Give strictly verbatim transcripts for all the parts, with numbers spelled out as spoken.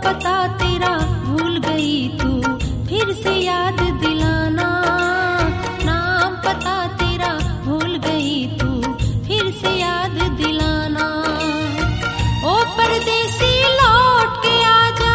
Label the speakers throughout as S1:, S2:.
S1: पता तेरा भूल गई तू, फिर से याद दिलाना। नाम पता तेरा भूल गई तू, फिर से याद दिलाना। ओ परदेसी लौट के आजा,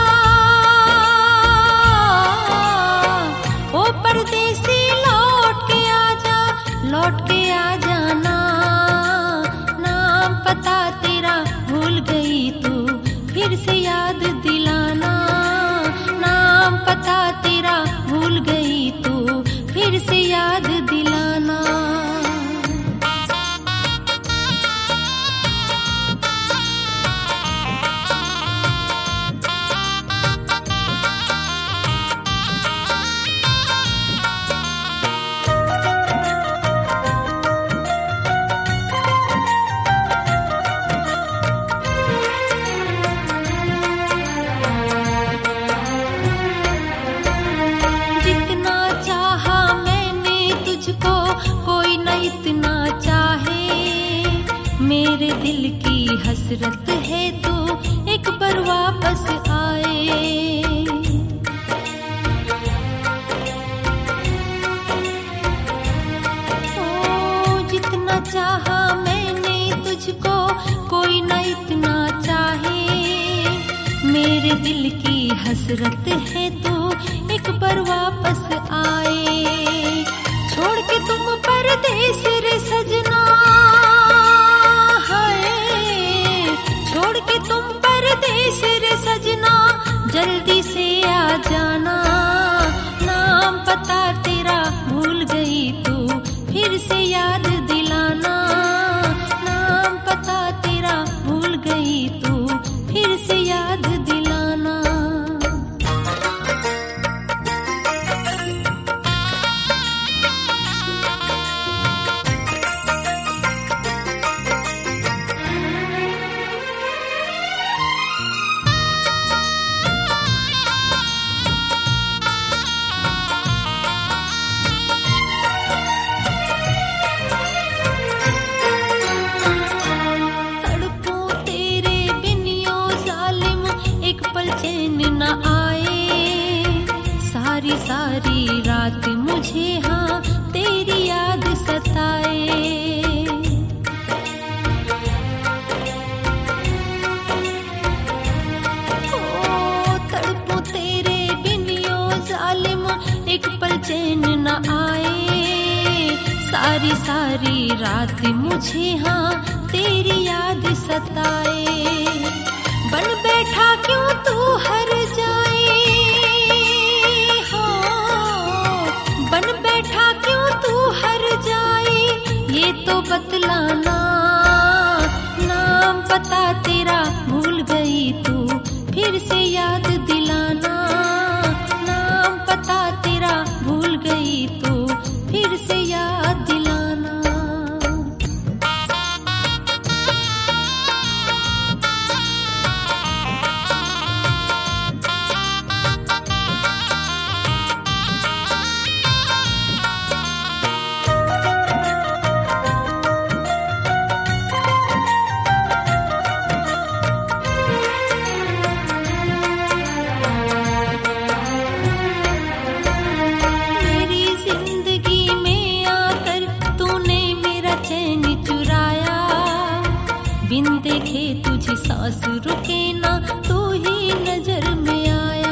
S1: ओ परदेसी लौट के आजा, लौट के आ जाना। नाम पता तेरा भूल गई तू, फिर से याद दिलाना। नाम पता तेरा भूल गई तू, फिर से याद दिलाना। मेरे दिल की हसरत है तो एक बार वापस आए। ओ जितना चाहा मैंने तुझको, कोई न इतना चाहे। मेरे दिल की हसरत है तो एक बार वापस आए। छोड़ के तुम परदेस रे सजना, छोड़ के तुम परदेस रे सजना, जल्दी से आ जाना। नाम पता तेरा भूल गई तू, फिर से याद दिलाना। नाम पता तेरा भूल गई तू, फिर से याद दिलाना। सारी रात मुझे हाँ तेरी याद सताए। ओ तड़पूं तेरे बिन यो जालिम, एक पल चैन न आए। सारी सारी रात मुझे हाँ तेरी याद सताए। बन बैठा क्यों तू हर जाए, बन बैठा क्यों तू हर जाए, ये तो बतलाना। नाम पता तेरा भूल गई तू, फिर से याद दिलाना। नाम पता तेरा भूल गई तू, फिर से याद दिलाना। बिन देखे तुझे सांस रुके ना, तू ही नजर में आया।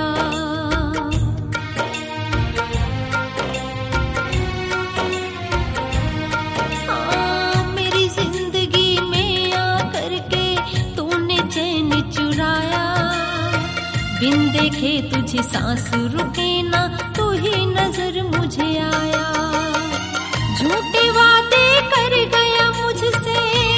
S1: हाँ, मेरी जिंदगी में आकर के तूने चैन चुराया। बिन देखे तुझे सांस रुके ना, तू ही नजर मुझे आया। झूठे वादे कर गया मुझसे,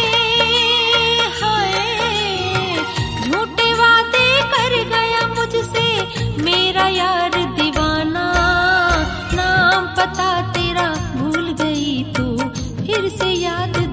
S1: मेरा यार दीवाना। नाम पता तेरा भूल गई तू, फिर से याद